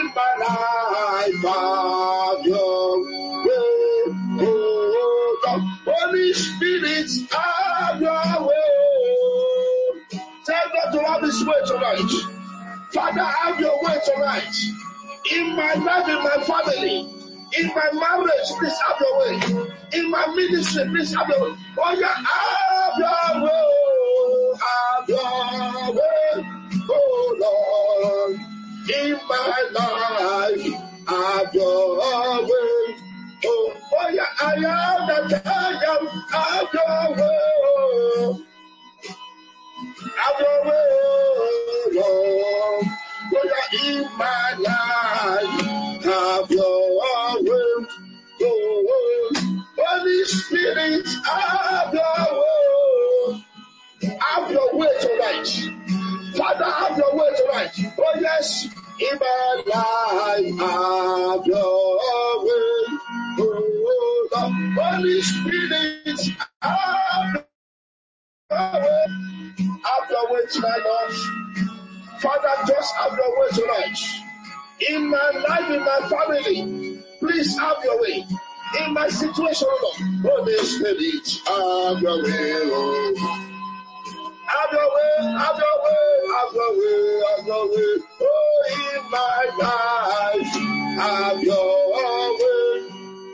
in my life, have your way. Oh Lord, Holy Spirit, have your way. Tell God to have His way tonight. Father, have your way tonight. In my life, in my family, in my marriage, please have your way. In my ministry, please have your way. Oh yeah, have your way. Have your way. Oh Lord. In my life, have your way. Oh yeah, I am that I am. Have your way. Have your way, Lord. Oh yeah, in my life, have your way. Oh, Holy Spirit, have your way. Have your way tonight. Father, have your way tonight. Oh yes, in my life, have your way. Oh, the Holy Spirit, have your way. Have your way tonight, Lord. Father, just have your way tonight. In my life, in my family, please have your way. In my situation, Lord, Holy Spirit, have your way, Lord. Have your way, have your way, have your way, have your way. Oh, in my life, have your way.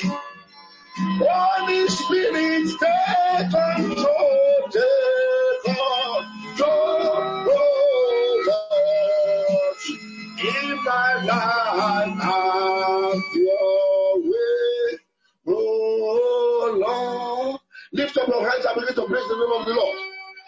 Holy Spirit, take control, take control, Lord. In my life, have your way, oh Lord. Lift up your hands and begin to praise the name of the Lord.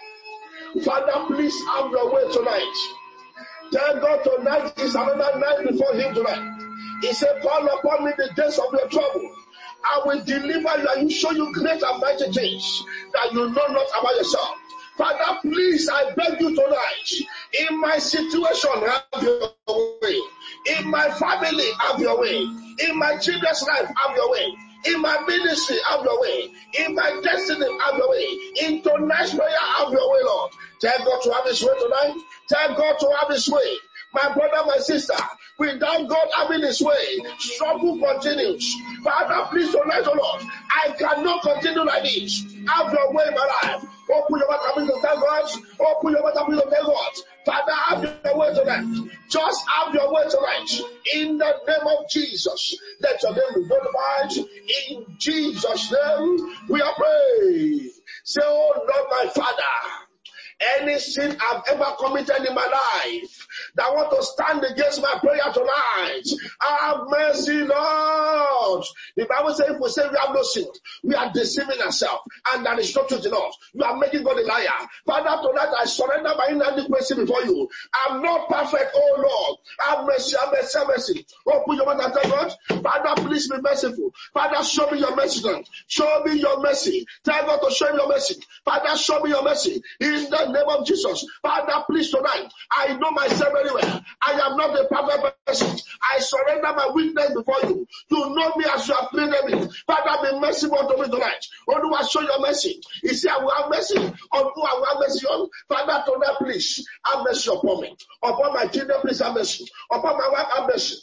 Father, please have your way tonight. Tell God tonight is another night before Him tonight. He said, call upon me the days of your trouble. I will deliver you and show you great and mighty things that you know not about yourself. Father, please, I beg you tonight, in my situation, have your way. In my family, have your way. In my children's life, have your way. In my ministry, have your way. In my destiny, have your way. In tonight's prayer, have your way, Lord. Tell God to have His way tonight. Tell God to have His way. My brother, my sister, without God having His way, struggle continues. Father, please tonight, oh Lord, I cannot continue like this. Have your way in my life. Open your mouth and tell God. Open your mouth and tell God. Father, have your way tonight. Just have your way tonight. In the name of Jesus, let your name be glorified. In Jesus' name, we are praying. Say, oh Lord, my Father, any sin I've ever committed in my life that want to stand against my prayer tonight, have mercy, Lord. The Bible says if we say we have no sin, we are deceiving ourselves, and that is not truth in us. You are making God a liar. Father, tonight I surrender my inadequacy before you. I'm not perfect, oh Lord. Have mercy, have mercy, have mercy. Open your mouth and tell God, Father, please be merciful. Father, show me your mercy. Show me your mercy. Tell God to show me your mercy. Father, show me your mercy. In the name of Jesus. Father, please tonight, I know myself very well. I am not a perfect person. I surrender my weakness before you. You know me as you have created me. Father, be merciful unto me tonight. Only I show your mercy. He said, I will have mercy on who I will have mercy on. Father, tonight, please have mercy upon me. Upon my children, please have mercy. Upon my wife, have mercy.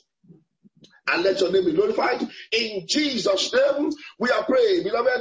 And let your name be glorified. In Jesus' name, we are praying. Beloved,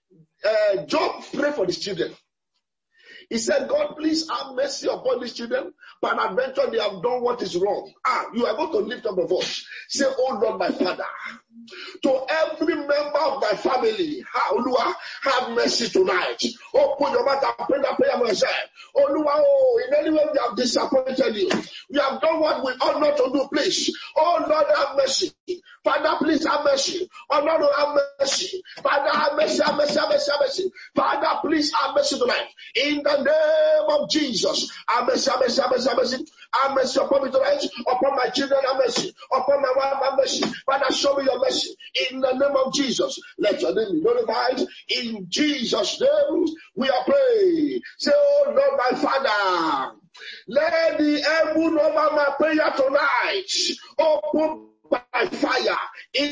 Job prayed for his children. He said, God, please have mercy upon these children. By an adventure, they have done what is wrong. You are going to lift up a voice. Say, oh Lord, my Father, to every member of my family, have mercy tonight. Open your mouth and pray that prayer for yourself. In any way we have disappointed you. We have done what we ought not to do, please. Oh Lord, have mercy. Father, please have mercy. Oh Lord, have mercy. Father, have mercy, have mercy, have mercy, have mercy. Father, please have mercy tonight. In the name of Jesus, have mercy, have mercy, have mercy, have mercy. Have mercy upon me tonight, upon my children, have mercy. Upon my wife, have mercy. Father, show me your mercy. In the name of Jesus, let your name be glorified. In Jesus' name, we are praying. Say, oh Lord, my Father, let the heaven over my prayer tonight open by fire. In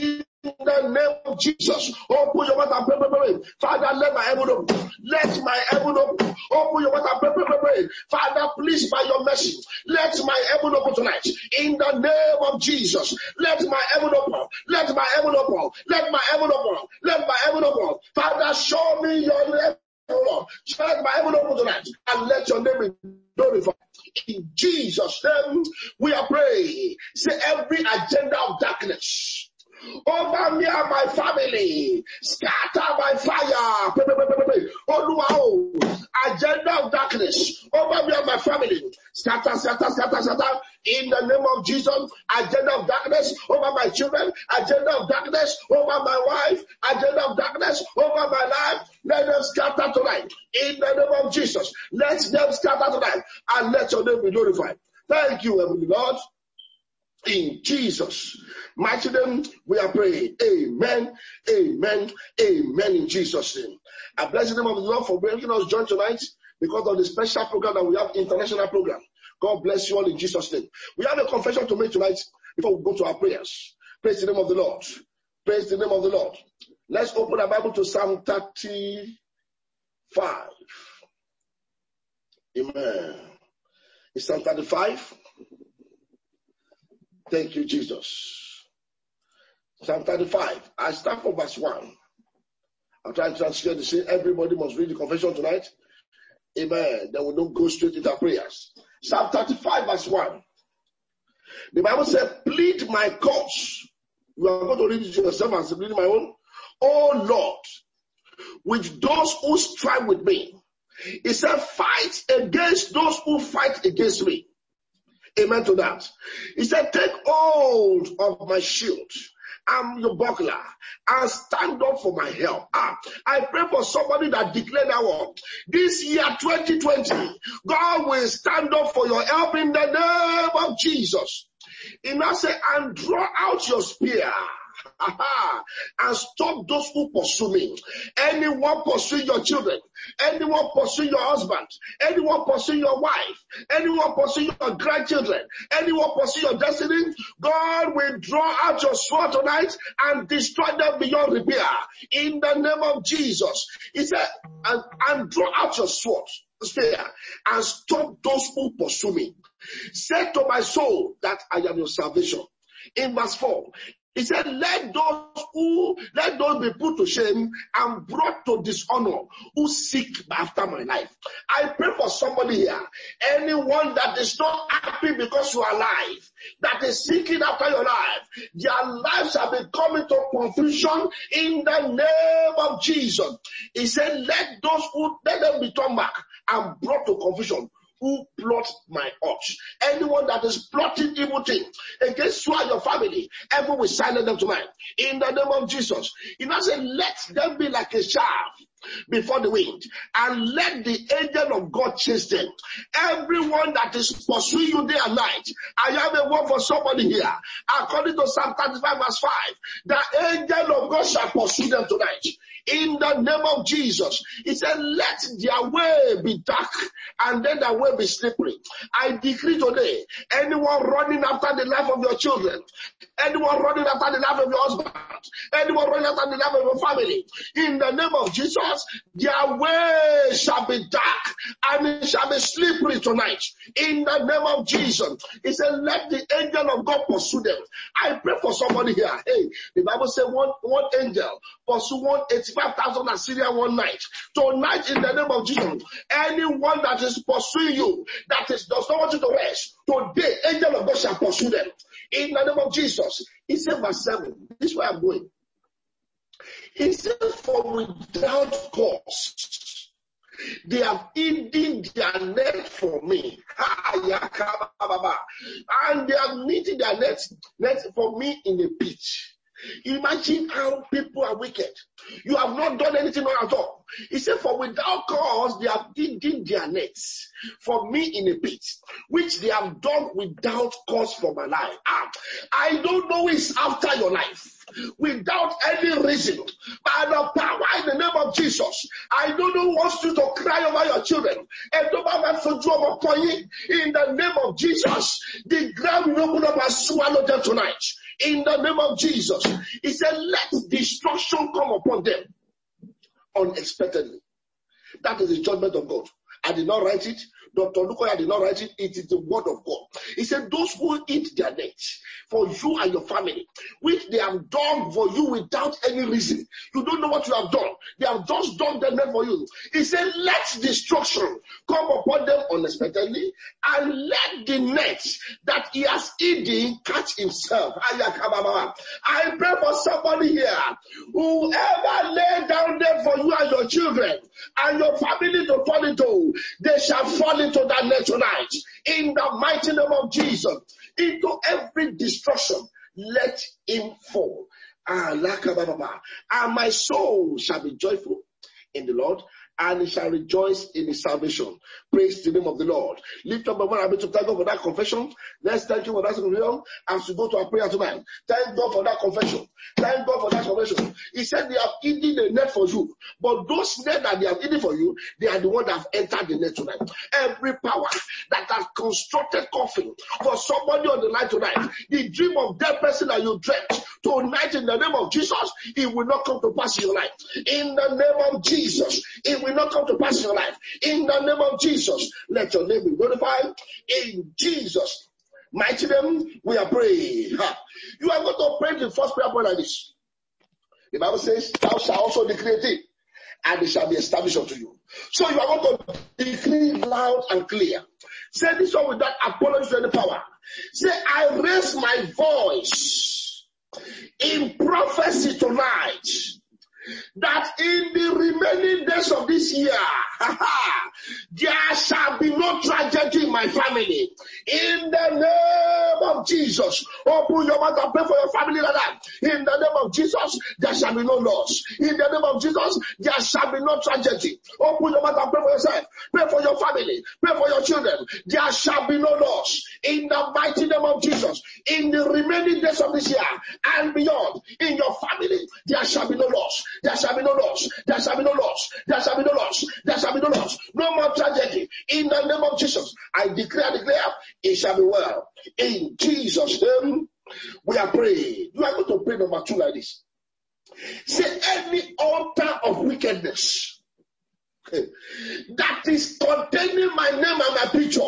the name of Jesus. Open your mouth and pray. Father, let my heaven open. Let my heaven open. Open your mouth and pray. Father, please, by your mercy, let my heaven open tonight. In the name of Jesus, let my heaven open. Let my heaven open. Let my heaven open. Let my heaven open. Father, show me your name. Lord, let my heaven open tonight and let your name be glorified. In Jesus' name, we are praying. Say every agenda of darkness over me and my family, scatter by fire. Oh, wow. Agenda of darkness over me and my family, scatter. In the name of Jesus, agenda of darkness over my children, agenda of darkness over my wife, agenda of darkness over my life, let them scatter tonight. In the name of Jesus, let them scatter tonight and let your name be glorified. Thank you, Heavenly Lord. In Jesus' mighty name, we are praying. Amen, amen, amen in Jesus' name. I bless the name of the Lord for making us join tonight because of the special program that we have, international program. God bless you all in Jesus' name. We have a confession to make tonight before we go to our prayers. Praise the name of the Lord. Praise the name of the Lord. Let's open our Bible to Psalm 35. Amen. It's Psalm 35. Thank you, Jesus. Psalm 35. I start from verse 1. I'm trying to translate the same. Everybody must read the confession tonight. Amen. Then we don't go straight into our prayers. Psalm 35 verse 1. The Bible says, plead my cause. You are going to read it yourself as reading my own. Oh Lord, with those who strive with me. He said, fight against those who fight against me. Amen to that. He said, take hold of my shield. I'm your buckler. And stand up for my help. I pray for somebody that declared that word. This year 2020, God will stand up for your help in the name of Jesus. He now said, and draw out your spear. And stop those who pursue me. Anyone pursuing your children, anyone pursuing your husband, anyone pursuing your wife, anyone pursuing your grandchildren, anyone pursuing your destiny, God will draw out your sword tonight and destroy them beyond repair. In the name of Jesus. He said, and draw out your sword, spear, and stop those who pursue me. Say to my soul that I am your salvation. In verse 4, he said, let those be put to shame and brought to dishonor who seek after my life. I pray for somebody here. Anyone that is not happy because you are alive, that is seeking after your life, their lives shall be coming to confusion in the name of Jesus. He said, let them be turned back and brought to confusion who plot my odds. Anyone that is plotting evil things against you and your family, heaven will silence them tonight. In the name of Jesus. He now said, let them be like a shaft before the wind, and let the angel of God chase them. Everyone that is pursuing you day and night, I have a word for somebody here. According to Psalm 35 verse 5, the angel of God shall pursue them tonight. In the name of Jesus. He said, let their way be dark and then their way be slippery. I decree today, anyone running after the life of your children, anyone running after the life of your husband, anyone running after the life of your family, in the name of Jesus, their way shall be dark and it shall be slippery tonight. In the name of Jesus. He said, let the angel of God pursue them. I pray for somebody here. Hey, the Bible says one angel pursue 185,000 Assyrian one night. Tonight, in the name of Jesus, anyone that is pursuing you, does not want you to rest, today, angel of God shall pursue them. In the name of Jesus. He said, verse 7, this is where I'm going. He said, for without cause, they have hidden their net for me. And they have knitted their net for me in a pit. Imagine how people are wicked. You have not done anything at all. He said, for without cause, they have hidden their nets for me in a pit, which they have done without cause for my life. I don't know who's after your life. Without any reason, by the power in the name of Jesus, I don't know who wants you to cry over your children. And in the name of Jesus, the ground will open up and swallow them tonight. In the name of Jesus. He said, let destruction come upon them unexpectedly. That is the judgment of God. I did not write it. Dr. Lukoya did not write it. It is the word of God. He said, those who eat their nets for you and your family, which they have done for you without any reason. You don't know what you have done. They have just done the net for you. He said, let destruction come upon them unexpectedly, and let the net that he has eaten catch himself. I pray for somebody here. Whoever lay down there for you and your children and your family to fall into, they shall fall into that net tonight. In the mighty name of Jesus. Into every destruction, let him fall. And my soul shall be joyful in the Lord, and he shall rejoice in his salvation. Praise the name of the Lord. Lift up my one. I'm going to thank God for that confession. Let's thank you for that confession as we go to our prayer tonight. Thank God for that confession. Thank God for that confession. He said they have eaten a net for you, but those net that they have eaten for you, they are the ones that have entered the net tonight. Every power that has constructed coffin for somebody on the line tonight, the dream of that person that you dreamt, tonight in the name of Jesus, it will not come to pass in your life. In the name of Jesus, it will not come to pass in your life. In the name of Jesus, let your name be glorified. In Jesus' mighty name, we are praying. You are going to pray the first prayer point like this. The Bible says, thou shalt also decree a thing, and it shall be established unto you. So you are going to decree loud and clear. Say this one without apology to any power. Say, I raise my voice in prophecy tonight, that in the remaining days of this year, there shall be no tragedy in my family. In the name of Jesus, open your mouth and pray for your family like that. In the name of Jesus, there shall be no loss. In the name of Jesus, there shall be no tragedy. Open your mouth and pray for yourself. Pray for your family. Pray for your children. There shall be no loss. In the mighty name of Jesus, in the remaining days of this year and beyond, in your family, there shall be no loss. There shall be no loss. There shall be no loss. There shall be no loss. There shall be no loss. No more tragedy. In the name of Jesus, I declare, it shall be well. In Jesus' name, we are praying. You are going to pray number 2 like this. Say, any altar of wickedness that is containing my name and my picture.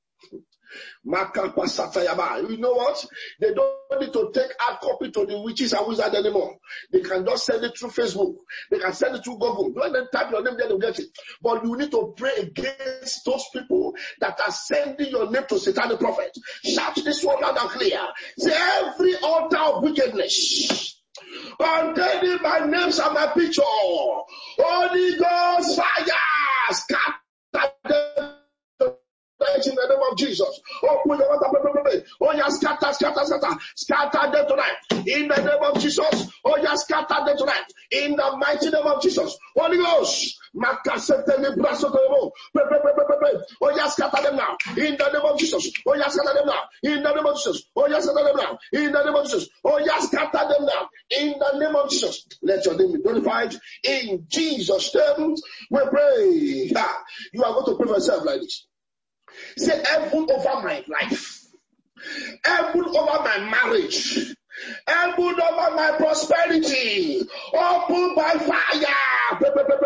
You know what? They don't need to take hard copy to the witches and wizards anymore. They can just send it through Facebook. They can send it through Google. Don't then type your name there, they'll get it. But you need to pray against those people that are sending your name to satanic prophet. Shout this one loud and clear. Say, every altar of wickedness containing my names and my picture, Holy Ghost fire, scatter them. In the name of Jesus. Open your mouth. Oh, yeah, scatter them tonight. In the name of Jesus. Oh, yeah, scatter them tonight. In the mighty name of Jesus. Holy Ghost. Oh, yeah, scatter them now. In the name of Jesus. Oh, yeah, scatter them now. In the name of Jesus. Oh, yeah, scatter them now. In the name of Jesus. Oh, yeah, scatter them now. In the name of Jesus. Let your name be glorified. In Jesus' name, we pray. You are going to pray for yourself like this. Say, heaven over my life, heaven over my marriage, heaven over my prosperity, open by fire.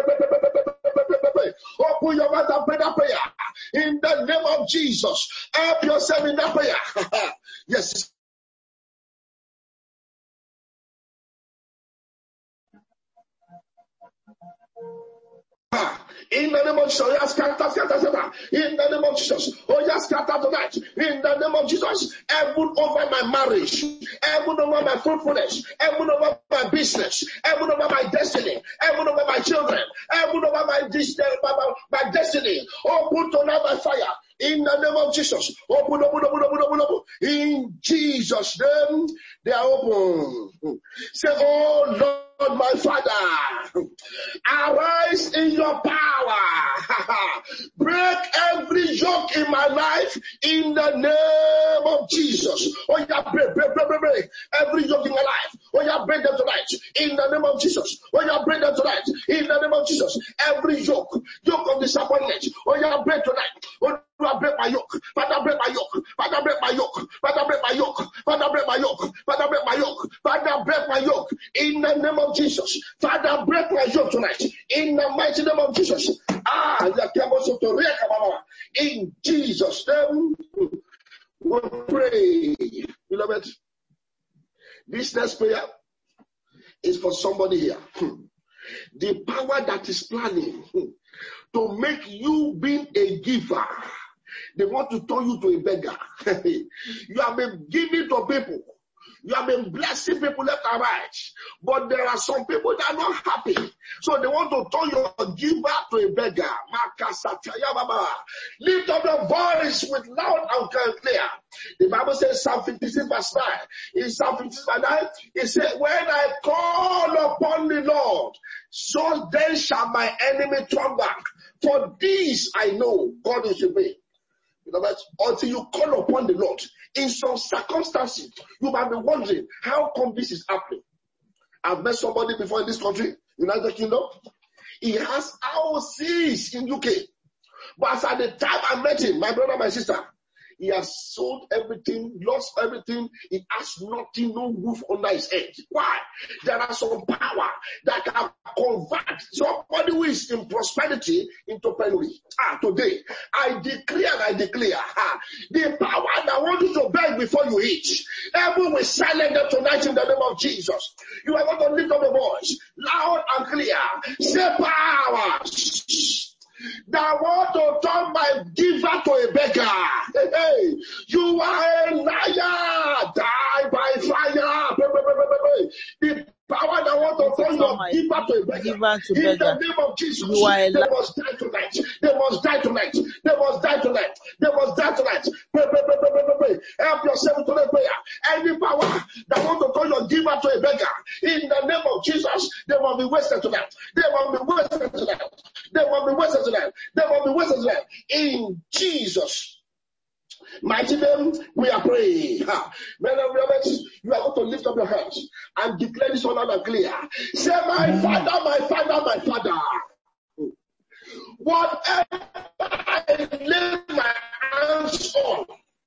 Open your mouth and pray that prayer. In the name of Jesus, help yourself in that prayer. Yes. In the name of Jesus, oh, scatter. In the name of Jesus, oh, yes, scatter tonight. In the name of Jesus, heaven over my marriage, heaven over my fruitfulness, heaven over my business, heaven over my destiny, heaven over my children, heaven over my destiny. Open tonight by fire. In the name of Jesus, open. In Jesus' name, they are open. Say, oh Lord. my Father, arise in your power. Break every yoke in my life in the name of Jesus. Oh, yeah, break every yoke in my life. Oh, yeah, break them tonight in the name of Jesus. Oh, yeah, break them tonight in the name of Jesus. Every yoke of disappointment. Oh, yeah, break tonight. Oh, Father, break my yoke. Father, break my yoke. Father, break my yoke. Father, break my yoke. Father, break my yoke. Father, break my yoke. Father, break my yoke in the name of Jesus. Father, break my yoke tonight in the mighty name of Jesus. In Jesus' name, we pray. Beloved, this next prayer is for somebody here. The power that is planning to make you being a giver, they want to turn you to a beggar. You have been giving to people. You have been blessing people left and right. But there are some people that are not happy. So they want to turn your giver to a beggar. Lift up your voice with loud and clear. The Bible says Psalm 56 verse 9. In Psalm 56 verse 9, it says, when I call upon the Lord, so then shall my enemy turn back. For this I know God is with me. Until you call upon the Lord, in some circumstances, you might be wondering, how come this is happening? I've met somebody before in this country, United Kingdom. He has houses in UK. But as at the time I met him, my brother, my sister, he has sold everything, lost everything. He has nothing, no roof under his head. Why? There are some power that can convert somebody who is in prosperity into penury. Today, I declare, the power that wants you to beg before you eat, heaven will silence them tonight in the name of Jesus. You are going to lift up your voice, loud and clear. Say powers that want to turn my giver to a beggar. Hey, you are a liar. Die by fire. The power that want to turn your giver to a beggar. In the name of Jesus, they must die tonight. They must die tonight. They must die tonight. They must die tonight. Pray. Help yourself to the prayer. Any power that want to turn your giver to a beggar, in the name of Jesus, they will be wasted tonight. They will be wasted tonight. They will be wasted tonight. They will be wasted tonight. In Jesus' mighty name, we are praying. Men and brothers, you are going to lift up your hands and declare this one loud and clear. Say, my Father, my Father, my Father. Whatever I lay my hands on,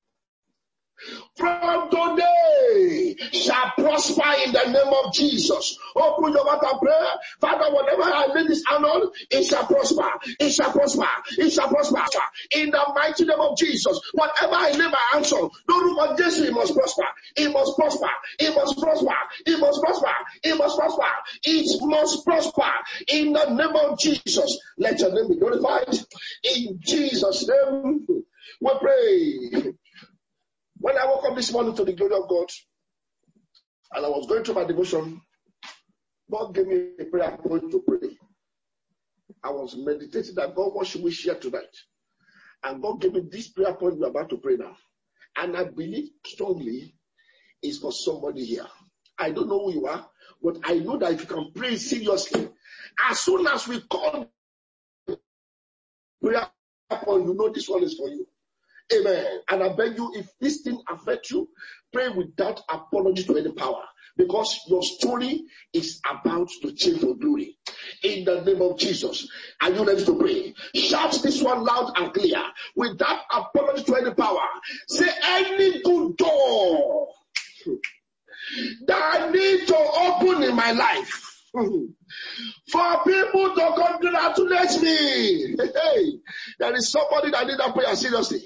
from today shall prosper in the name of Jesus. Open your mouth and pray. Father, whatever I lay this hand on, it shall prosper. It shall prosper. It shall prosper. In the mighty name of Jesus. Whatever I lay my hands on, no room of Jesus, it must prosper. It must prosper. It must prosper. It must prosper. It must prosper. It must prosper. In the name of Jesus. Let your name be glorified. In Jesus' name we pray. When I woke up this morning to the glory of God, and I was going through my devotion, God gave me a prayer point to pray. I was meditating that, God, what should we share tonight? And God gave me this prayer point we're about to pray now. And I believe strongly it's for somebody here. I don't know who you are, but I know that if you can pray seriously, as soon as we call prayer point, you know this one is for you. Amen. And I beg you, if this thing affects you, pray without apology to any power. Because your story is about to change for glory. In the name of Jesus. Are you ready to pray? Shout this one loud and clear. Without apology to any power. Say, any good door that I need to open in my life, for people to congratulate me. Hey, there is somebody that need that prayer seriously.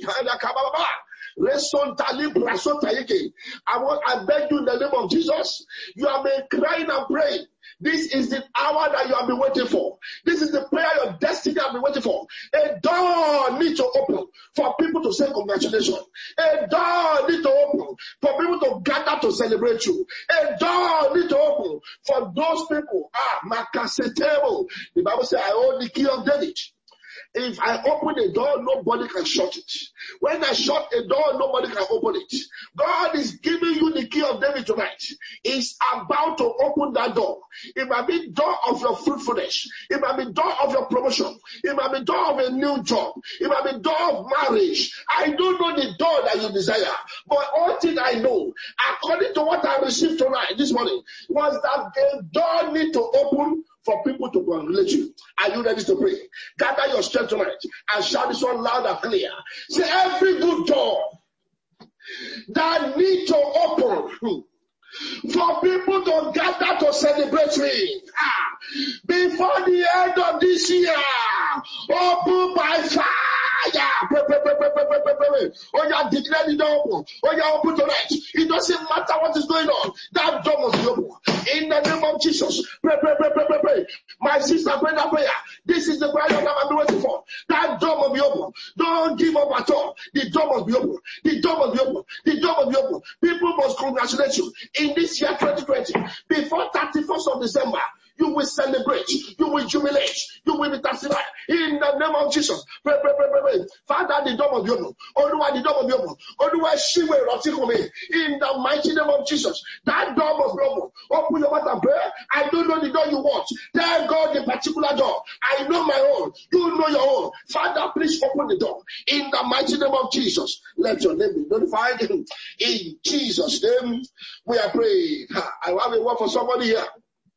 I beg you in the name of Jesus. You have been crying and praying. This is the hour that you have been waiting for. This is the prayer your destiny have been waiting for. A door needs to open for people to say congratulations. A door needs to open for people to gather to celebrate you. A door needs to open for those people. Makasetebo. The Bible says, I hold the key of David. If I open a door, nobody can shut it. When I shut a door, nobody can open it. God is giving you the key of David tonight. He's about to open that door. It might be door of your fruitfulness. It might be door of your promotion. It might be door of a new job. It might be door of marriage. I don't know the door that you desire. But all thing I know, according to what I received tonight, this morning, was that the door need to open for people to congratulate you. Are you ready to pray? Gather your strength tonight and shout this one loud and clear. Say, every good door that need to open for people to gather to celebrate me before the end of this year, open by fire. Oh, yeah, declare the door open. Oh, yeah, open tonight. It doesn't matter what is going on. That door must be open. In the name of Jesus. Pray. My sister, pray that prayer. This is the prayer that I've been waiting for. That door must be open. Don't give up at all. The door must be open. The door must be open. The door must be open. People must congratulate you. In this year 2020, before 31st of December, you will celebrate. You will jubilate. You will be testified. In the name of Jesus. Pray. Father, the door must be open. Oluwa, the door must be open. Oluwa, she will rot in the mighty name of Jesus. That door must be open. Open your mouth and pray. I don't know the door you want. Tell God the particular door. I know my own. You know your own. Father, please open the door. In the mighty name of Jesus. Let your name be notified. In Jesus' name, we are praying. I have a word for somebody here.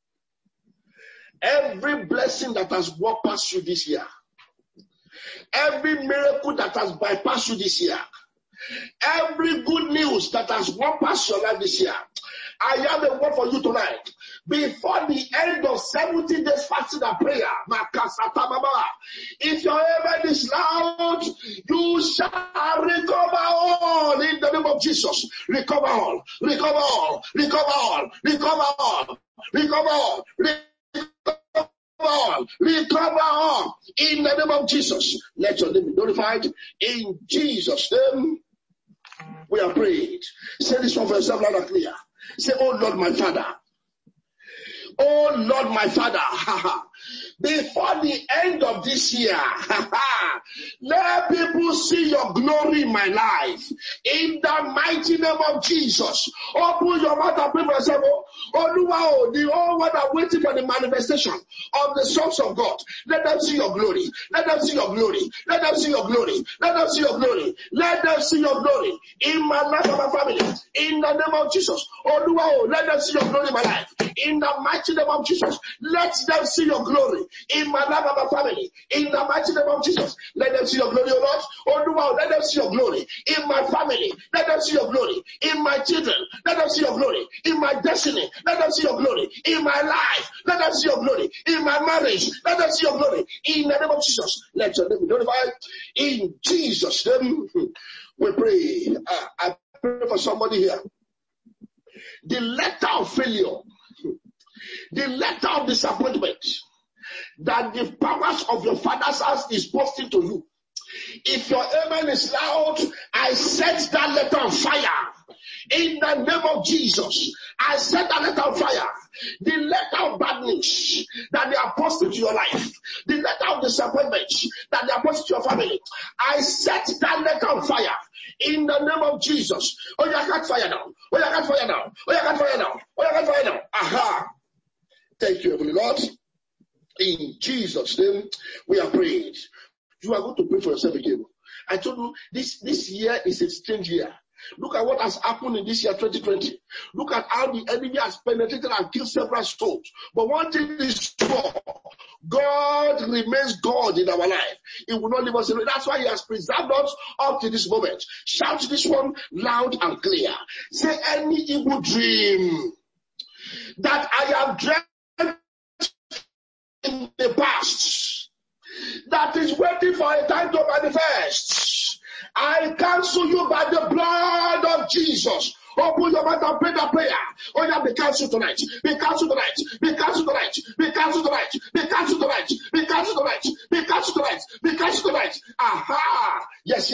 Every blessing that has walked past you this year, every miracle that has bypassed you this year, every good news that has walked past your life this year, I have a word for you tonight. Before the end of 70 days fasting and prayer, if your amen is loud, you shall recover all in the name of Jesus. Recover all. Recover all. Recover all. Recover all. Recover all. Recover all in the name of Jesus. Let your name be glorified. In Jesus' name, we are prayed. Say this one for yourself loud and clear. Say, oh Lord, my Father. Oh Lord, my Father. Before the end of this year, let people see your glory in my life. In the mighty name of Jesus. Open your mouth and pray for yourself. Oh, the whole world are waiting for the manifestation of the sons of God. Let them see your glory. Let them see your glory. Let them see your glory. Let them see your glory. Let them see your glory in my life and my family. In the name of Jesus. Oh, let them see your glory in my life. In the mighty name of Jesus. Let them see your glory in my life and my family. In the mighty name of Jesus. Let them see your glory, O Lord. Let them see your glory in my family. Let them see your glory in my children. Let them see your glory in my destiny. Let them see your glory in my life. Let them see your glory in my marriage. Let them see your glory in the name of Jesus. Let your name be glorified. In Jesus' name we pray. I pray for somebody here. The letter of failure, the letter of disappointment that the powers of your father's house is posting to you. If your amen is loud, I set that letter on fire. In the name of Jesus, I set that letter on fire. The letter of bad news that they are posting to your life, the letter of disappointment that they are posting to your family, I set that letter on fire. In the name of Jesus. Oh, you can't fire now. Oh, you can't fire now. Oh, you can't fire now. Oh, you can't fire now. Aha. Thank you, Heavenly Lord. In Jesus' name, we are praying. You are going to pray for yourself again. I told you, this year is a strange year. Look at what has happened in this year 2020. Look at how the enemy has penetrated and killed several souls. But one thing is sure, God remains God in our life. He will not leave us alone. That's why He has preserved us up to this moment. Shout this one loud and clear. Say, any evil dream that I have dreamt in the past that is waiting for a time to manifest, I cancel you by the blood of Jesus. Open your mouth and pray that prayer. Oh yeah, be cancelled tonight. Be cancelled tonight. Be cancelled tonight. Be cancelled tonight. Be cancelled tonight. Be cancelled tonight. Be cancelled tonight. Be cancelled tonight. Aha. Yes.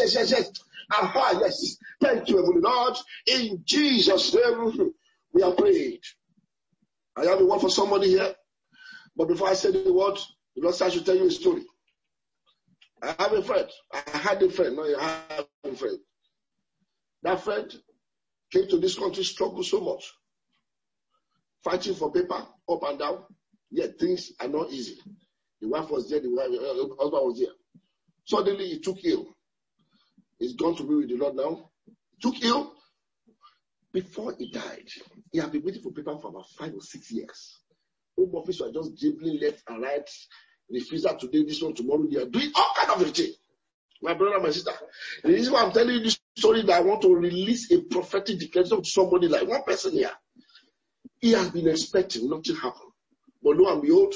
Aha. Yes. Thank you, Heavenly Lord. In Jesus' name, we are prayed. I have a word for somebody here. But before I say the word, the Lord said I should tell you a story. I have a friend. I had a friend. No, I have a friend. That friend came to this country, struggled so much, fighting for paper, up and down. Yet things are not easy. The wife was there, the husband was there. Suddenly he took ill. He's gone to be with the Lord now. Took ill. Before he died, he had been waiting for paper for about 5 or 6 years. Home office were just dribbling left and right. Refuser today, this one tomorrow. They are doing all kind of a thing. My brother, my sister. The reason why I'm telling you this story that I want to release a prophetic declaration to somebody like one person here. He has been expecting nothing happen. But lo and behold,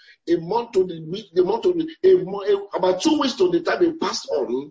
about 2 weeks to the time he passed on,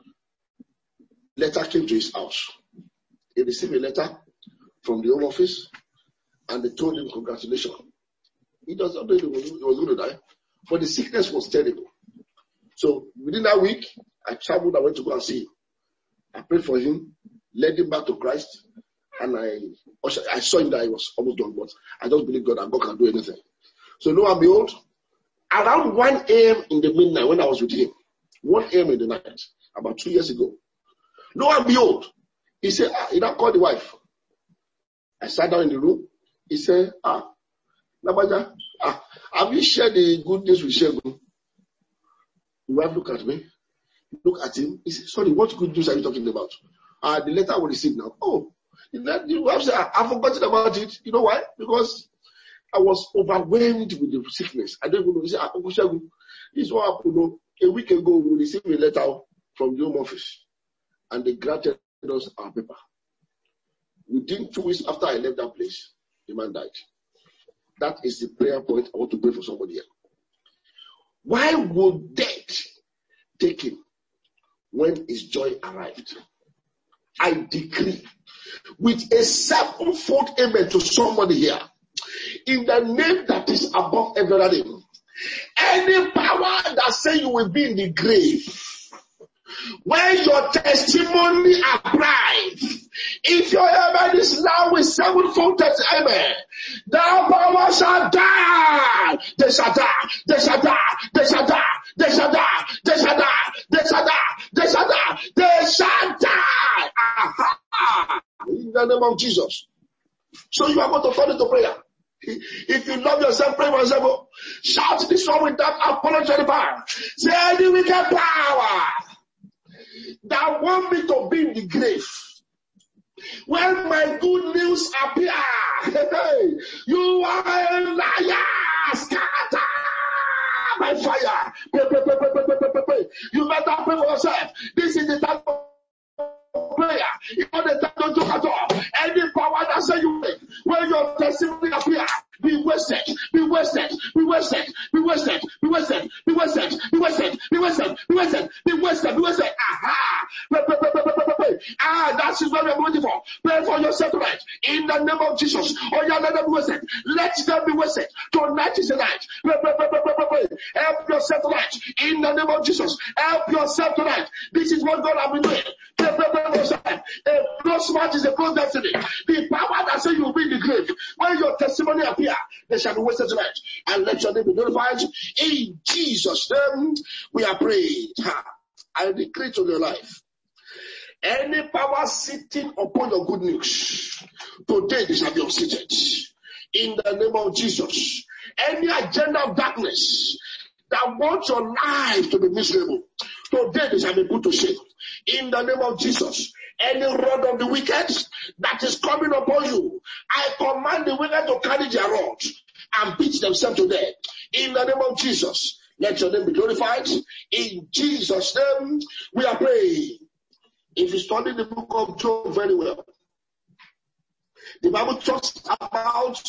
letter came to his house. He received a letter from the home office and they told him congratulations. He does not know he was going to die, but the sickness was terrible. So within that week, I traveled, I went to go and see him. I prayed for him, led him back to Christ, and I saw him that he was almost done, but I just believe God and God can do anything. So lo and behold, around 1 a.m. in the midnight when I was with him, 1 a.m. in the night, about 2 years ago, lo and behold, he said, he now called the wife. I sat down in the room. He said, Nabaja, have you shared the good news with Shegun? The wife looked at me, looked at him. He said, sorry, what good news are you talking about? The letter I will receive now. Oh, the wife said, I've forgotten about it. You know why? Because I was overwhelmed with the sickness. I don't even know. He said, Uncle Shegun, this is what happened. A week ago, we received a letter from the home office, and they granted us our paper. Within 2 weeks after I left that place, the man died. That is the prayer point I want to pray for somebody here. Why would death take him when his joy arrived? I decree with a 7-fold amen to somebody here, in the name that is above every other name, any power that say you will be in the grave, when your testimony arrives, if your amen is now with 7-fold amen, that power shall die. They shall die. They shall die. They shall die. They shall die. They shall die. They shall die. They shall die. They shall die. Aha. In the name of Jesus. So you are going to turn into prayer. If you love yourself, pray for yourself. Shout this one with that apologetic power. Say, any wicked power that want me to be in the grave, when my good news appear, you are a liar, scatter by fire. Pray. You better pray for yourself. This is the time of prayer. You know the time to joke at all. Any power that say you win, when your testimony appear, be wasted, be wasted, be wasted, be wasted, be wasted, be wasted, be wasted, be wasted, be wasted, be wasted, be wasted. Aha! Pray. That is what we are waiting for. Pray for yourself tonight. In the name of Jesus. Oh yeah, let them be wasted. Let them be wasted. Tonight is the night. Pray. Help yourself tonight. In the name of Jesus. Help yourself tonight. This is what God has been doing. A close match is a close destiny. The power that says you will be in the grave, when your testimony appear, they shall be wasted tonight. And let your name be glorified. In Jesus' name, we are praying. I decree to your life, any power sitting upon your good news, today they shall be unseated. In the name of Jesus. Any agenda of darkness that wants your life to be miserable, today they shall be put to shame. In the name of Jesus. Any rod of the wicked that is coming upon you, I command the wicked to carry their rod and beat themselves to death. In the name of Jesus. Let your name be glorified. In Jesus' name, we are praying. If you study the book of Job very well, the Bible talks about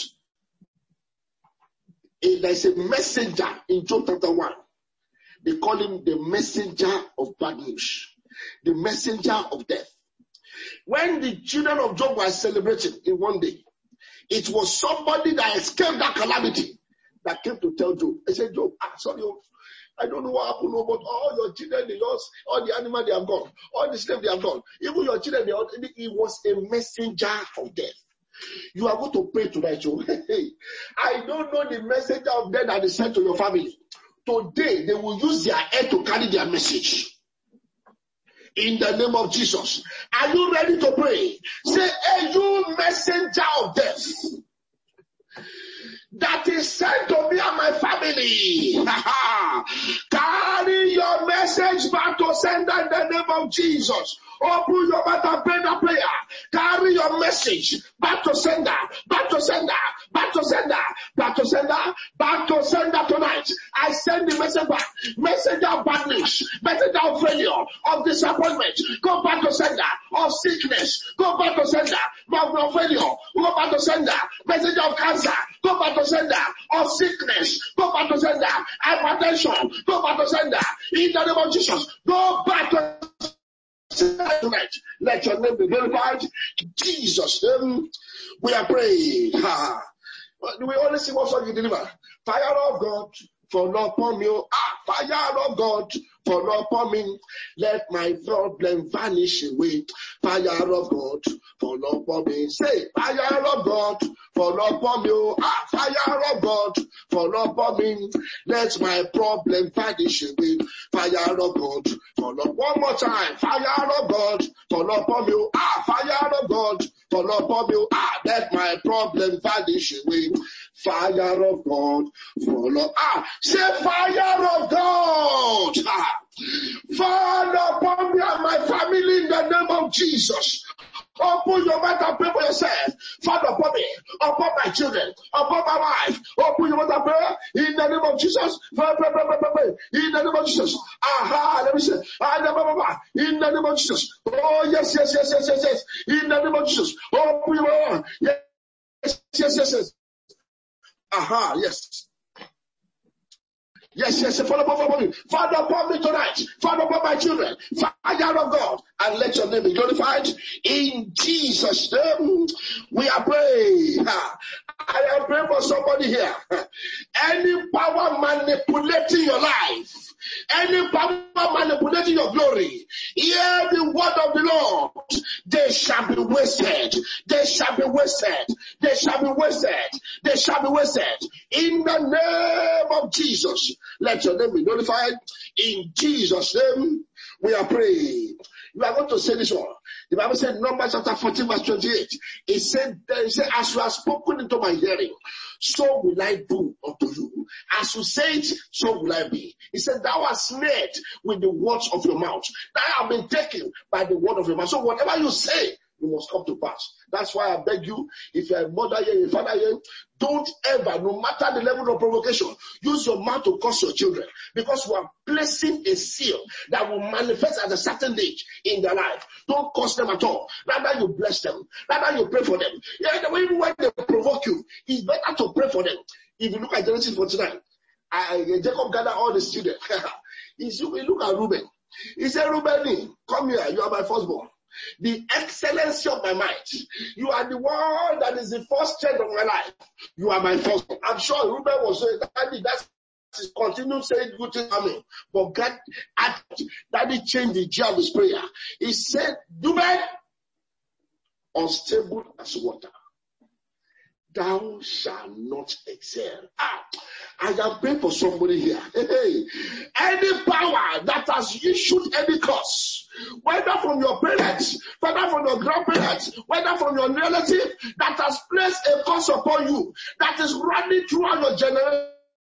there's a messenger in Job chapter 1. They call him the messenger of bad news, the messenger of death. When the children of Job were celebrating in one day, it was somebody that escaped that calamity that came to tell Job. I said, Job, sorry, I don't know what happened, but all your children, they lost, all the animals, they have gone, all the slaves, they have gone. Even your children, he was a messenger of death. You are going to pray tonight, Job. I don't know the messenger of death that is sent to your family. today they will use their head to carry their message. In the name of Jesus. Are you ready to pray? Say, hey, you messenger of death that is sent to me and my family. Carry your message back to sender in the name of Jesus. Open your mouth and pray the prayer. Carry your message back to sender, back to sender, back to sender, back to sender, back to sender tonight. I send the message back. Messenger of bad news, messenger of failure, of disappointment. Go back to sender. Of sickness, go back to sender. Of failure, go back to sender. Messenger of cancer, go back to sender. Of sickness, go back to sender. Hypertension, go back to sender. In the name of Jesus, go back to tonight. Let your name be glorified. Jesus' name, we are praying. We only see what song you deliver. Fire of God, fall upon me. Fire of God, fall upon me. Let my problem vanish away. Fire of God, fall upon me. Say, fire of God, fall upon me. Fire of God, fall upon me. Let my problem vanish away. Fire of God, fall up. One more time. Fire of God, fall upon me. Fire of God, fall upon me. Let my problem vanish away. Fire of God, fall up. Say, fire of God, fall upon me and my family in the name of Jesus. Open your mouth and pray for yourself. Father, upon me, upon my children, upon my wife. Open your mouth and pray in the name of Jesus. Pray. In the name of Jesus. Let me say. In the name of Jesus. Oh, yes. In the name of Jesus. Open your mouth. Yes. Yes. Yes, follow upon me. Father, upon me tonight. Father, upon my children. Fire of God. And let your name be glorified. In Jesus' name, we are praying. I am praying for somebody here. Any power manipulating your life, any power manipulating your glory, hear the word of the Lord. They shall be wasted. They shall be wasted. They shall be wasted. They shall be wasted. In the name of Jesus, let your name be glorified. In Jesus' name, we are praying. You are going to say this one. The Bible said, Numbers chapter 14, verse 28. It said, as you have spoken into my hearing, so will I do unto you. As you say it, so will I be. He said, thou art snared with the words of your mouth. Thou have been taken by the word of your mouth. So whatever you say, you must come to pass. That's why I beg you, if you're a mother here, a father here, don't ever, no matter the level of provocation, use your mouth to curse your children, because you are placing a seal that will manifest at a certain age in their life. Don't curse them at all. Rather you bless them. Rather you pray for them. Even when they provoke you, it's better to pray for them. If you look at Genesis 49, Jacob gathered all the children. He look at Reuben. He said, Reuben, come here, you are my firstborn. The excellency of my might. You are the one that is the first child of my life. You are my first. I'm sure Reuben was saying, that's continue saying good things to me. But God, Daddy changed the gear of his prayer. He said, Reuben, unstable as water, thou shalt not excel. I am praying for somebody here. Hey, any power that has issued any curse, whether from your parents, whether from your grandparents, whether from your relative, that has placed a curse upon you, that is running throughout your generation.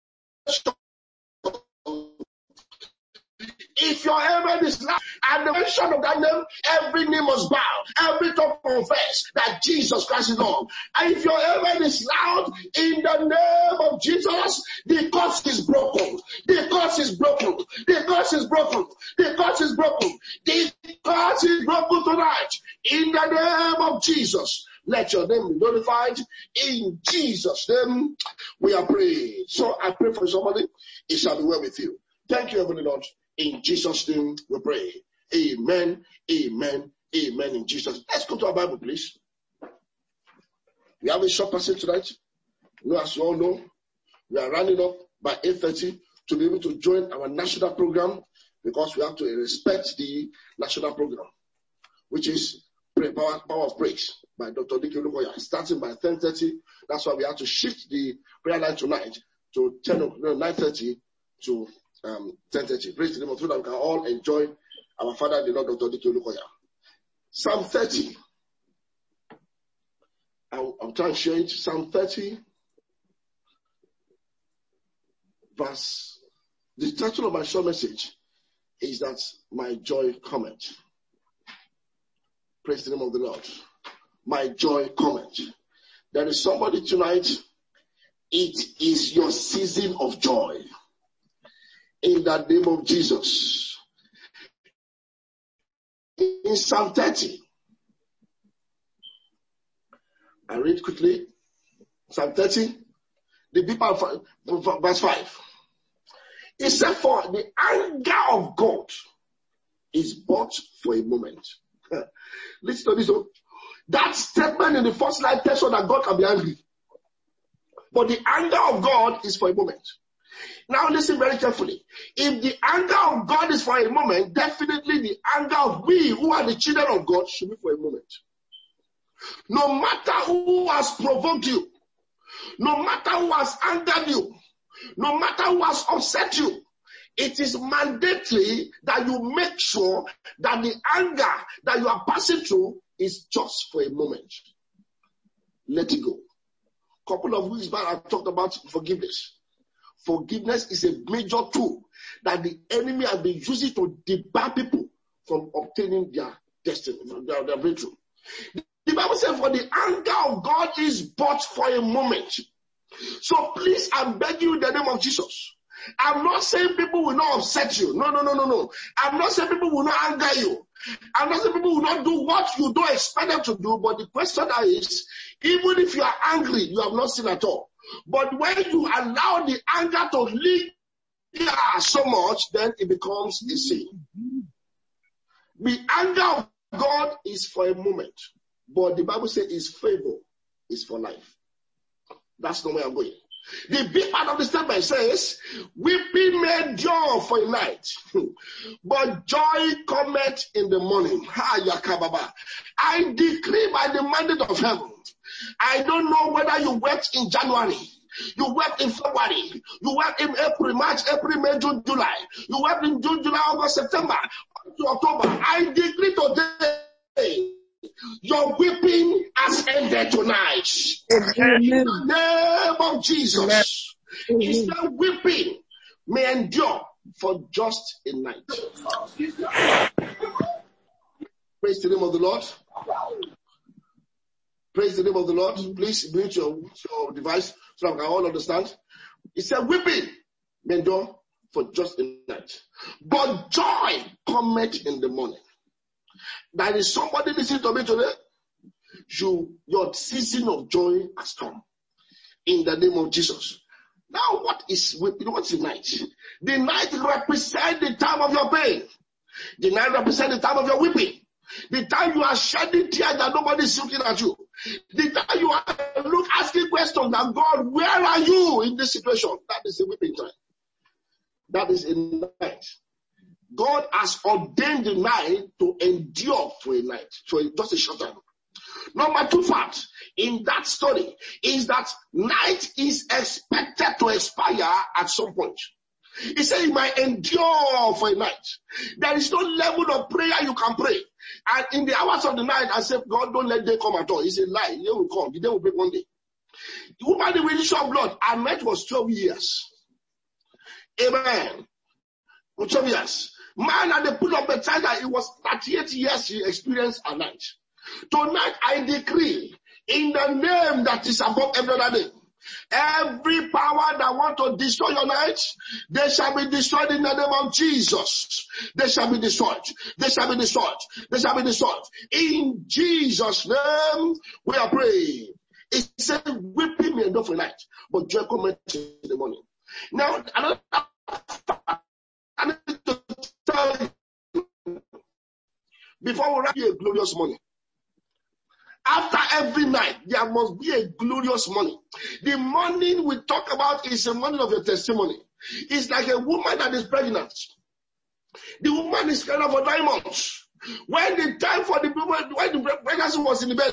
If your amen is loud, and the mention of that name, every knee must bow, every tongue confess that Jesus Christ is Lord. And if your amen is loud, in the name of Jesus, the curse is broken. The curse is broken. The curse is broken. The curse is broken. The curse is broken tonight. In the name of Jesus, let your name be glorified. In Jesus' name, we are praying. So I pray for somebody. It shall be well with you. Thank you, Heavenly Lord. In Jesus' name we pray. Amen, amen, amen in Jesus. Let's go to our Bible, please. We have a short passage tonight. As you all know, we are running up by 8:30 to be able to join our national program, because we have to respect the national program, which is Power of Praise by Dr. Dike Olukoya, starting by 10:30. That's why we have to shift the prayer line tonight to 9:30 to 10:30. Praise the name of God, so that we can all enjoy our Father, the Lord, Dr. Dike Olukoya. Psalm 30. I'm trying to share it. Psalm 30, verse. The title of my short message is that my joy cometh. Praise the name of the Lord. My joy cometh. There is somebody tonight. It is your season of joy. In the name of Jesus. In Psalm 30. I read quickly. Psalm 30. The people, verse 5. It said, for the anger of God is but for a moment. Listen to this. That statement in the first line tells us that God can be angry. But the anger of God is for a moment. Now listen very carefully. If the anger of God is for a moment, definitely the anger of we who are the children of God should be for a moment. No matter who has provoked you, no matter who has angered you, no matter who has upset you, it is mandatory that you make sure that the anger that you are passing through is just for a moment. Let it go. Couple of weeks back, I talked about forgiveness. Forgiveness is a major tool that the enemy has been using to debar people from obtaining their destiny, their breakthrough. The Bible says, for the anger of God is but for a moment. So please, I beg you in the name of Jesus. I'm not saying people will not upset you. No. I'm not saying people will not anger you. I'm not saying people will not do what you don't expect them to do. But the question is, even if you are angry, you have not sinned at all. But when you allow the anger to linger so much, then it becomes a sin. The anger of God is for a moment. But the Bible says his favor is for life. That's not where I'm going. The big part of the statement says, weeping may endure for a night, but joy cometh in the morning. I decree by the mandate of heaven. I don't know whether you wept in January, you wept in February, you wept in April, March, April, May, June, July. You wept in June, July, August, September, to October. I decree today, your weeping has ended tonight. Amen. In the name of Jesus. He said, weeping may endure for just a night. Praise the name of the Lord. Praise the name of the Lord. Please mute your device so that we can all understand. He said, weeping may endure for just a night, but joy cometh in the morning. There is somebody listening to me today. Your season of joy has come. In the name of Jesus. Now, what is the night? The night represents the time of your pain. The night represents the time of your weeping. The time you are shedding tears that nobody is looking at you. The time you are asking questions that God, where are you in this situation? That is the weeping time. That is a night. God has ordained the night to endure for a night. So just a short time. Number 2 fact in that story is that night is expected to expire at some point. He said it might endure for a night. There is no level of prayer you can pray. And in the hours of the night, I said, God, don't let day come at all. It's a lie. The day will come. The day will break one day. The woman, the release of blood, I met was 12 years. Amen. 12 years. Man at the pool of Bethesda, it was 38 years he experienced a night. Tonight I decree in the name that is above every other name, every power that want to destroy your night, they shall be destroyed in the name of Jesus. They shall be destroyed. They shall be destroyed. They shall be destroyed. In Jesus' name we are praying. It says weeping may endure for a night, but joy cometh in the morning. Now another I need to tell you, before we wrap you a glorious morning. After every night, there must be a glorious morning. The morning we talk about is a morning of your testimony. It's like a woman that is pregnant. The woman is pregnant for 9 months. When the time for the woman, when the pregnancy was in the belly,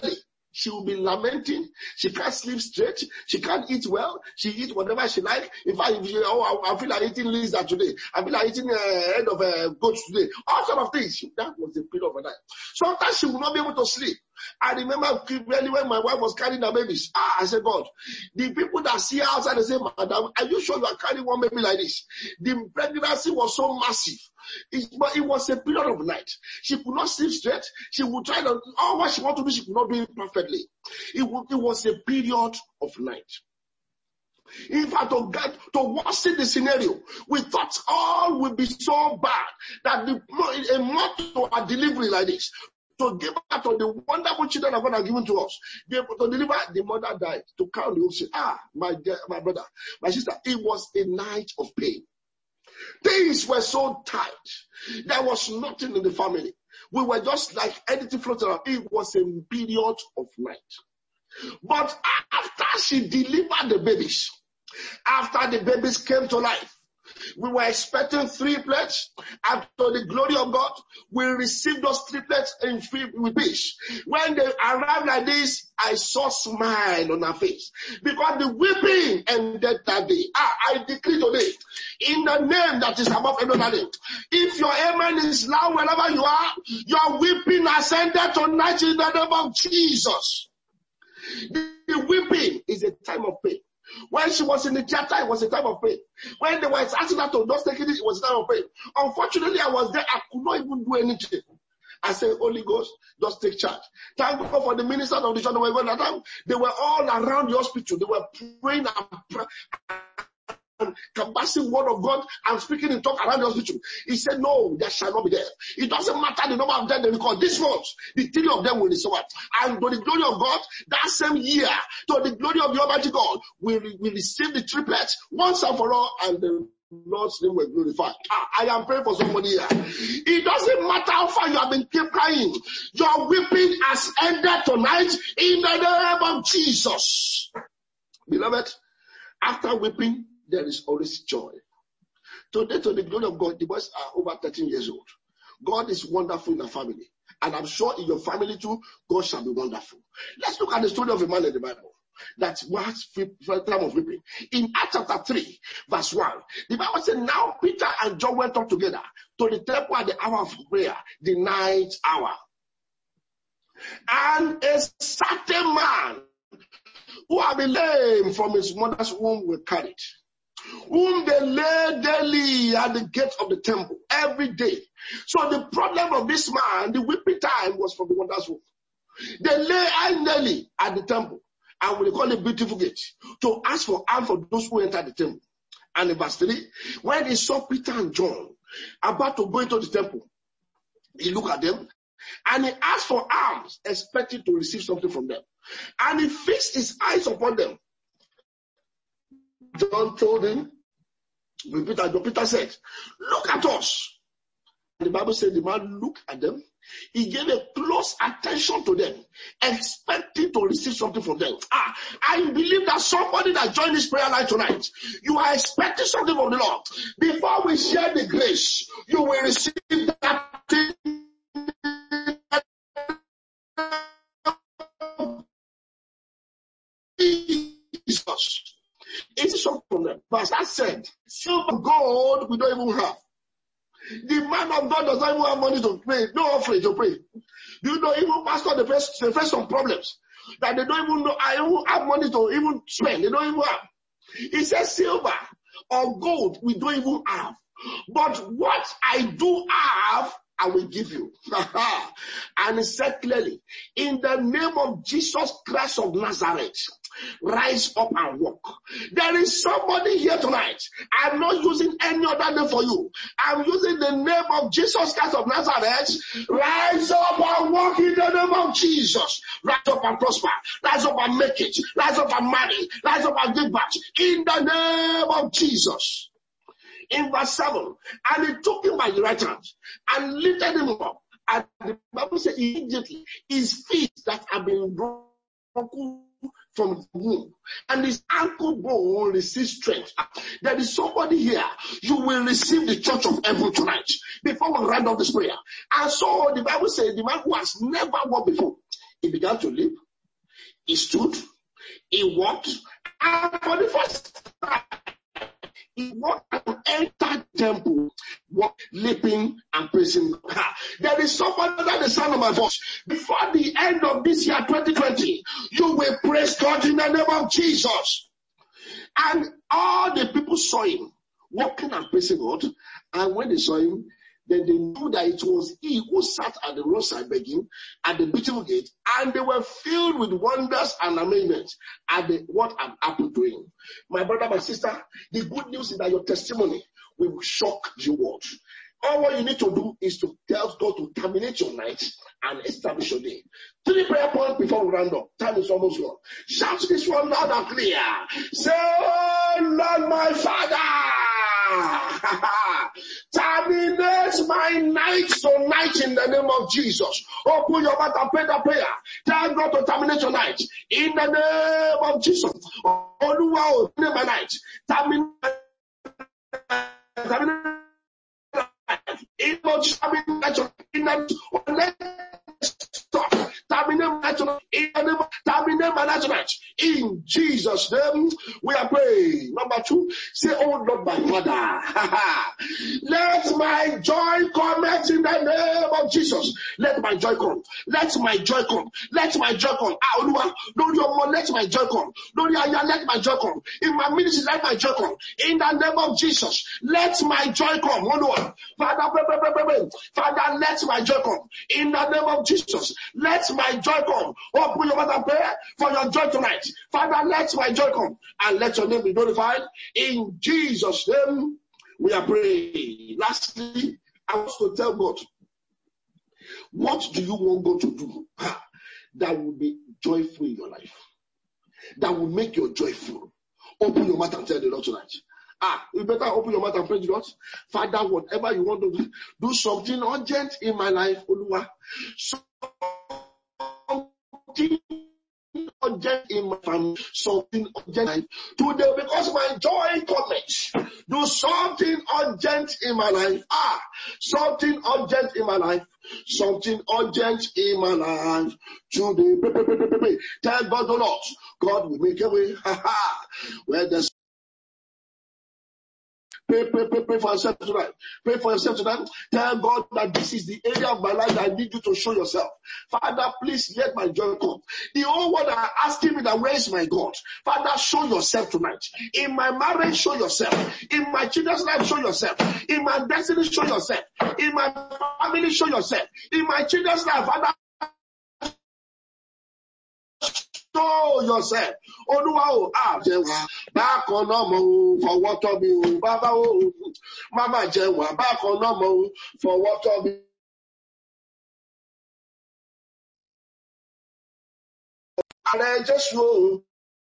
She will be lamenting. She can't sleep straight. She can't eat well. She eats whatever she likes. In fact, if you, I feel like eating lizard today. I feel like eating head of a goat today. All sort of things. That was the period of her life. Sometimes she will not be able to sleep. I remember clearly when my wife was carrying her babies. I said, God, the people that see her outside, they say, Madam, are you sure you are carrying one baby like this? The pregnancy was so massive. But it was a period of night. She could not sleep straight. She would try to, all what she wanted to do, she could not do it perfectly. It was a period of night. In fact, to worsen the scenario, we thought all would be so bad that a month to a delivery like this, to give out to the wonderful children that God has given to us, to deliver, the mother died. To count the ocean. My brother, my sister, it was a night of pain. Things were so tight. There was nothing in the family. We were just like anything floating around. It was a period of night. But after she delivered the babies, after the babies came to life, we were expecting triplets, and to the glory of God, we received those triplets with peace. When they arrived like this, I saw a smile on her face, because the weeping ended that day. I decree today, in the name that is above every other name, if your amen is loud wherever you are, your weeping has ended tonight in the name of Jesus. The weeping is a time of pain. When she was in the theater, it was a time of pain. When they were asking her to just take it, it was a time of pain. Unfortunately, I was there. I could not even do anything. I said, Holy Ghost, just take charge. Thank God for the ministers of the church. They were all around the hospital. They were praying and canvassing word of God and speaking in tongues around the hospital. He said, no, there shall not be there. It doesn't matter the number of them they record. This ones, the three of them will receive it. And to the glory of God, that same year, to the glory of the Almighty God, we receive the triplets once and for all, and the Lord's name will glorify. I am praying for somebody here. It doesn't matter how far you have been kept crying. Your weeping has ended tonight in the name of Jesus. Beloved, after weeping, there is always joy. Today, to the glory of God, the boys are over 13 years old. God is wonderful in the family. And I'm sure in your family too, God shall be wonderful. Let's look at the story of a man in the Bible that was time of weeping. In Acts chapter 3, verse 1, the Bible said, now Peter and John went up together to the temple at the hour of prayer, the ninth hour. And a certain man who had been lame from his mother's womb were carried, whom they lay daily at the gate of the temple every day. So the problem of this man, the weeping time, was from the mother's womb. They lay daily at the temple, and we call it beautiful gate, to ask for alms for those who enter the temple. And in verse 3, when he saw Peter and John about to go into the temple, he looked at them and he asked for alms, expecting to receive something from them. And he fixed his eyes upon them. John told him, Peter said, look at us. And the Bible said the man looked at them. He gave a close attention to them, expecting to receive something from them. I believe that somebody that joined this prayer line tonight, you are expecting something from the Lord. Before we share the grace, you will receive that thing. Jesus. It's something from them. But that said, silver and gold we don't even have. The man of God does not even have money to pray, no offering to pray. You know, even pastor, they face some problems that they don't even know. I don't have money to even spend. They don't even have. He says silver or gold we don't even have. But what I do have, I will give you. And he said clearly, in the name of Jesus Christ of Nazareth, rise up and walk. There is somebody here tonight. I'm not using any other name for you. I'm using the name of Jesus Christ of Nazareth. Rise up and walk in the name of Jesus. Rise up and prosper. Rise up and make it. Rise up and marry. Rise up and give back. In the name of Jesus. In verse 7, and he took him by the right hand and lifted him up. And the Bible says immediately his feet that had been broken from the womb and his ankle bone received strength. There is somebody here. You will receive the church of heaven tonight. Before we round off this prayer. And so the Bible says the man who has never walked before, he began to leap. He stood, he walked, and for the first time, he walked and entered temple, leaping and praising God. There is someone under the sound of my voice. Before the end of this year, 2020, you will praise God in the name of Jesus. And all the people saw him walking and praising God. And when they saw him, then they knew that it was he who sat at the roadside begging at the beautiful gate, and they were filled with wonders and amazement at what had happened to him. My brother, my sister, the good news is that your testimony will shock the world. All what you need to do is to tell God to terminate your night and establish your day. 3 prayer points before we round up. Time is almost gone. Shout this one loud and clear. Say, oh Lord, my Father, terminate my night tonight in the name of Jesus. Open your mouth and pray the prayer. Tell God to terminate your night in the name of Jesus. Oluwa, terminate my night. Terminate. In Jesus' name, we are praying. Number 2, say, oh Lord, my Father, let my joy come in the name of Jesus. Let my joy come. Let my joy come. Let my joy come. Let my joy come. Let my joy come. In my ministry, let my joy come. In the name of Jesus, let my joy come. Father, let my joy come. In the name of Jesus, let my joy come. Open your mouth and pray for your joy tonight. Father, let my joy come and let your name be glorified. In Jesus' name, we are praying. Lastly, I want to tell God, what do you want God to do that will be joyful in your life? That will make you joyful. Open your mouth and tell the Lord tonight. You better open your mouth and pray to God. Father, whatever you want to do something urgent in my life, Oluwa. Something urgent in my family, something urgent today, because my joy comes. Do something urgent in my life. Something urgent in my life. Something urgent in my life today. Tell God, the Lord, God will make a way. Where there's Pray for yourself tonight. Pray for yourself tonight. Tell God that this is the area of my life that I need you to show yourself. Father, please let my joy come. The whole world are asking me that where is my God? Father, show yourself tonight. In my marriage, show yourself. In my children's life, show yourself. In my destiny, show yourself. In my family, show yourself. In my children's life, Father, show yourself. Oluwa jewa bákan náà mo fọwọ́ tọ́ mi o bàbá o mama jewa bákan náà mo fọwọ́ tọ́ mi. Ààrẹ Jésù o.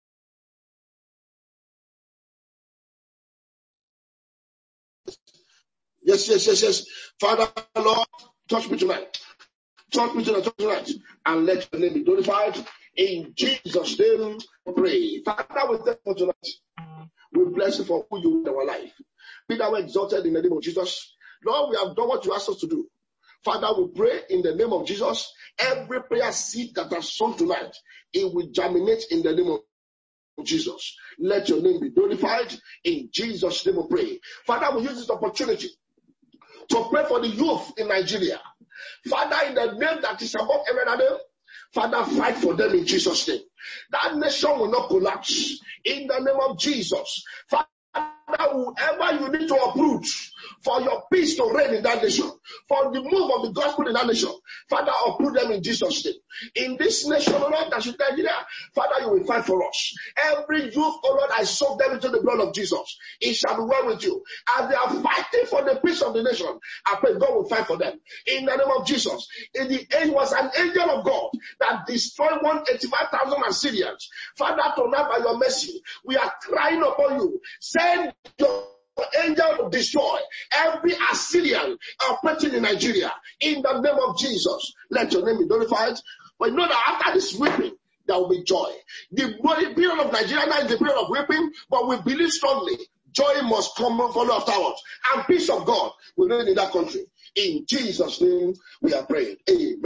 Yes. Father, Lord, touch me tonight. Touch me tonight, and let your name be glorified. In Jesus' name, we pray. Father, we thank you for tonight. We bless you for who you are in our life. Be thou exalted in the name of Jesus. Lord, we have done what you asked us to do. Father, we pray in the name of Jesus. Every prayer seed that has sown tonight, it will germinate in the name of Jesus. Let your name be glorified. In Jesus' name, we pray. Father, we use this opportunity to pray for the youth in Nigeria. Father, in the name that is above every other name, Father, fight for them in Jesus' name. That nation will not collapse. In the name of Jesus. Father, whoever you need to uproot for your peace to reign in that nation, for the move of the gospel in that nation, Father, uproot them in Jesus' name. In this nation, O Lord, that should Nigeria, Father, you will fight for us. Every youth, O Lord, I soak them into the blood of Jesus. It shall be well with you. As they are fighting for the peace of the nation, I pray God will fight for them. In the name of Jesus. It was an angel of God that destroyed 185,000 Assyrians. Father, tonight by your mercy, we are crying upon you. Send your angel to destroy every Assyrian operating in Nigeria. In the name of Jesus, let your name be glorified. But know that after this weeping, there will be joy. The period of Nigeria now is the period of weeping, but we believe strongly joy must come and follow afterwards. And peace of God will reign in that country. In Jesus' name, we are praying. Amen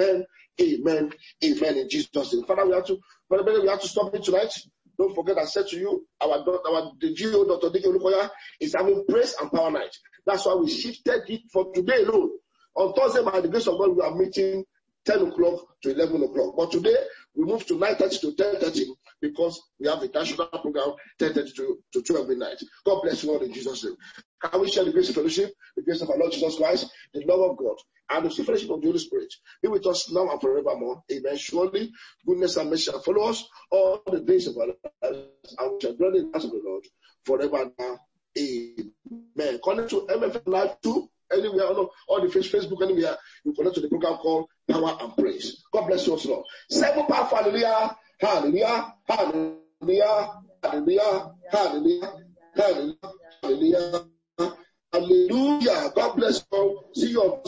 Amen. Amen. In Jesus' name. Father, we have to stop it tonight. Don't forget, I said to you, the GO, Dr. Dike Olukoya, is having praise and power night. That's why we shifted it for today alone. On Thursday, by the grace of God, we are meeting 10 o'clock to 11 o'clock. But today, we move to 9:30 to 10:30 because we have a national program 10:30 to 12 midnight. God bless you all in Jesus' name. Can we share the grace of fellowship, the grace of our Lord Jesus Christ, the love of God, and the sweet fellowship of the Holy Spirit be with us now and forevermore. Amen. Surely, goodness and mercy shall follow us all the days of our lives, and we shall dwell in the house of the Lord forever and ever. Amen. Connect to MFM Live 2. Anywhere, on the Facebook, anywhere, you connect to the program called Power and Praise. God bless you also. 7 powerful hallelujah, hallelujah, hallelujah, hallelujah, hallelujah, hallelujah, hallelujah, hallelujah. God bless you. See you on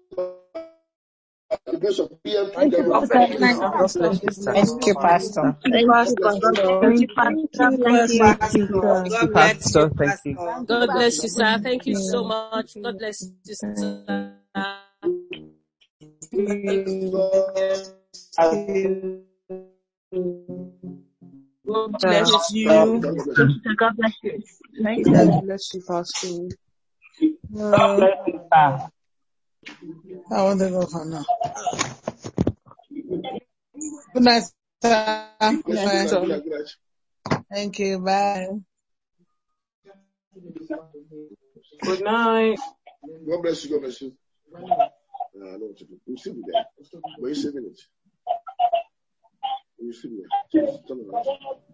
the grace of PM. Thank you, Pastor. Thank you, Pastor. Thank you, Pastor. Thank you. God bless you, sir. Thank you so much. God bless you, sir. God bless you. God bless you. God bless you, Pastor. God bless you, sir. I want to go for now. Good night, sir. Good night. Good night. Thank you. Bye. Good night. God bless you. God bless you. I know what to do. You still be there. But you're saving it. You still be there. Turn around.